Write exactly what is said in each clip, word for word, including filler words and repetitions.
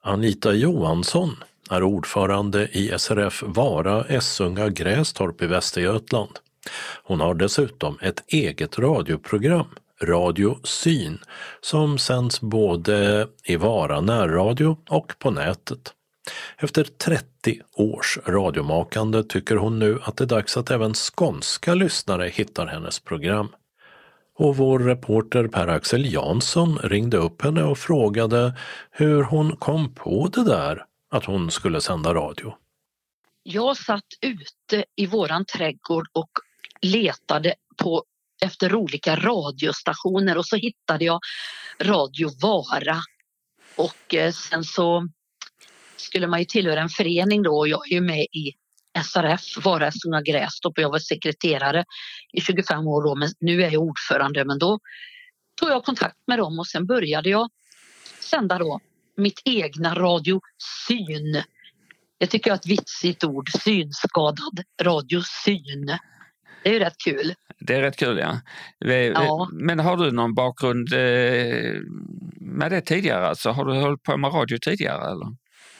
Anita Johansson är ordförande i S R F Vara Essunga Grästorp i Västergötland. Hon har dessutom ett eget radioprogram, Radio Syn, som sänds både i Vara närradio och på nätet. Efter trettio års radiomakande tycker hon nu att det är dags att även skånska lyssnare hittar hennes program. Och vår reporter Per-Axel Jansson ringde upp henne och frågade hur hon kom på det där att hon skulle sända radio. Jag satt ute i våran trädgård och letade på efter olika radiostationer och så hittade jag Radio Vara. Och sen så skulle man ju tillhöra en förening då och jag är ju med i S R F, Vara Essunga Grästorp, och jag var sekreterare i tjugofem år då, men nu är jag ordförande. Men då tog jag kontakt med dem och sen började jag sända då mitt egna Radio Syn. Jag tycker att ett vitsigt ord, synskadad Radio Syn. Det är ju rätt kul. Det är rätt kul, ja. ja. Men har du någon bakgrund med det tidigare? Alltså, har du hållit på med radio tidigare eller?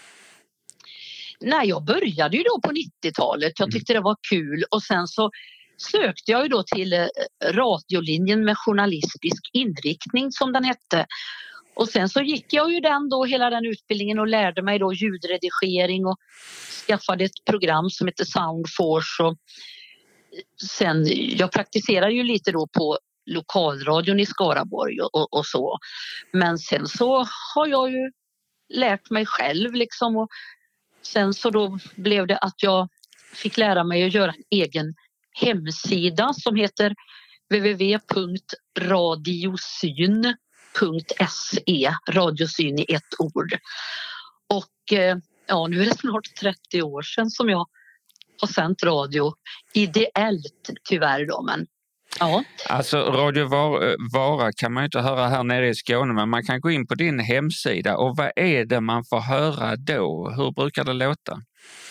Nej, jag började ju då på nittiotalet. Jag tyckte det var kul och sen så sökte jag ju då till radiolinjen med journalistisk inriktning som den hette. Och sen så gick jag ju den då hela den utbildningen och lärde mig då ljudredigering och skaffade ett program som heter Soundforce. Och sen, jag praktiserade ju lite då på lokalradion i Skaraborg och, och, och så. Men sen så har jag ju lärt mig själv liksom och sen så då blev det att jag fick lära mig att göra en egen hemsida som heter w w w punkt radiosyn punkt se, radiosyn i ett ord. Och ja, nu är det snart trettio år sedan som jag har sänt radio. Ideellt tyvärr då, men ja. Alltså Radio Vara kan man ju inte höra här nere i Skåne, men man kan gå in på din hemsida och vad är det man får höra då? Hur brukar det låta?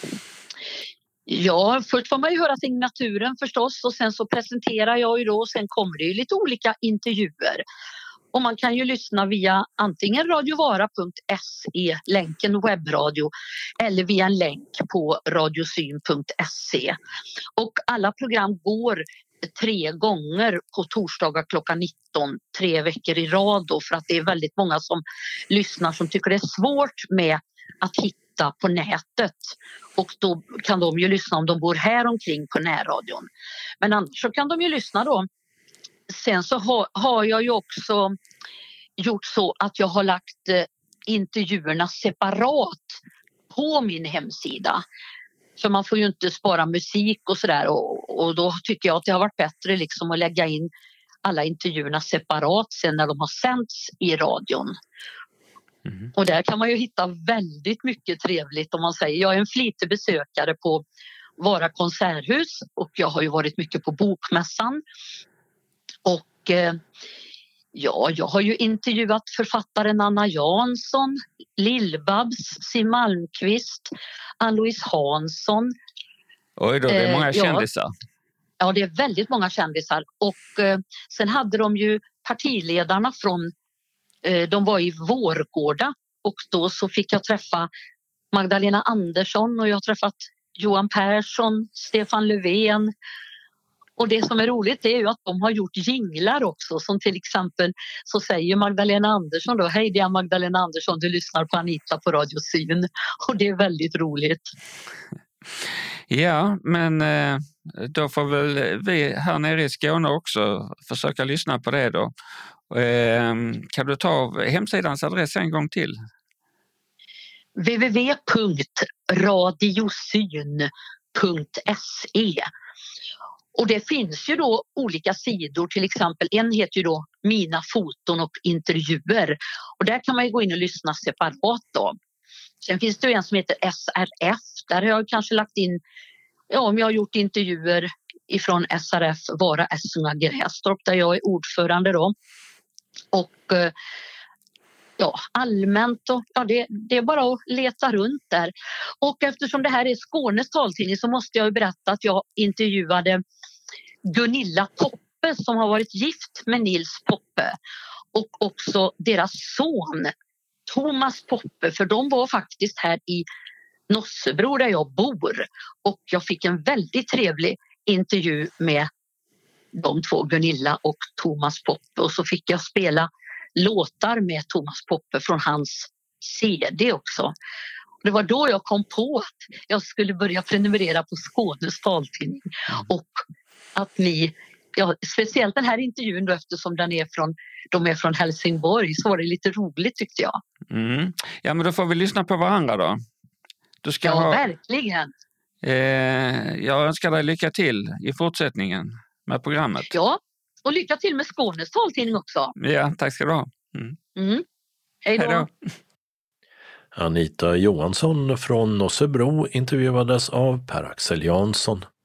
Ja, först får man ju höra signaturen förstås och sen så presenterar jag ju då och sen kommer det ju lite olika intervjuer. Och man kan ju lyssna via antingen radiovara punkt se, länken webbradio, eller via en länk på radiosyn punkt se. Och alla program går tre gånger på torsdagar klockan nitton, tre veckor i rad då, för att det är väldigt många som lyssnar som tycker det är svårt med att hitta på nätet. Och då kan de ju lyssna om de bor här omkring på närradion. Men annars så kan de ju lyssna då. Sen så har, har jag ju också gjort så att jag har lagt eh, intervjuerna separat på min hemsida. För man får ju inte spara musik och sådär och, och då tycker jag att det har varit bättre liksom att lägga in alla intervjuerna separat sen när de har sänts i radion. Mm. Och där kan man ju hitta väldigt mycket trevligt om man säger. Jag är en flitig besökare på Vara konserthus och jag har ju varit mycket på Bokmässan. Och eh, ja, jag har ju intervjuat författaren Anna Jansson, Lill-Babs, Siw Malmkvist, Ann-Louise Hansson. Oj då, det är många eh, kändisar. Ja, ja, det är väldigt många kändisar. Och eh, sen hade de ju partiledarna från, eh, de var i Vårgårda och då så fick jag träffa Magdalena Andersson och jag har träffat Johan Persson, Stefan Löfven. Och det som är roligt är ju att de har gjort jinglar också, som till exempel så säger Magdalena Andersson då, hej det är Magdalena Andersson, du lyssnar på Anita på Radio Syn. Och det är väldigt roligt. Ja, men då får väl vi här nere i Skåne också försöka lyssna på det då. Kan du ta hemsidans adress en gång till? w w w punkt radiosyn punkt se. Och det finns ju då olika sidor, till exempel en heter ju då Mina foton och intervjuer. Och där kan man ju gå in och lyssna separat då. Sen finns det ju en som heter S R F. Där har jag kanske lagt in, ja om jag har gjort intervjuer ifrån S R F Vara Essunga Grästorp där jag är ordförande då. Och ja, allmänt och ja, det, det är bara att leta runt där. Och eftersom det här är Skånes taltidning så måste jag berätta att jag intervjuade Gunilla Poppe som har varit gift med Nils Poppe och också deras son Thomas Poppe, för de var faktiskt här i Nossebro där jag bor, och jag fick en väldigt trevlig intervju med de två, Gunilla och Thomas Poppe, och så fick jag spela låtar med Thomas Poppe från hans C D också. Det var då jag kom på att jag skulle börja prenumerera på Skånes taltidning, och att ni, ja, speciellt den här intervjun då, eftersom den är från, de är från Helsingborg, så var det lite roligt tyckte jag. Mm. Ja, men då får vi lyssna på varandra då. Du ska ja, ha, verkligen. Eh, jag önskar dig lycka till i fortsättningen med programmet. Ja, och lycka till med Skånes taltidning också. Ja, tack ska du ha. Mm. Mm. Hej då. Hej då. Anita Johansson från Nossebro intervjuades av Per-Axel Jansson.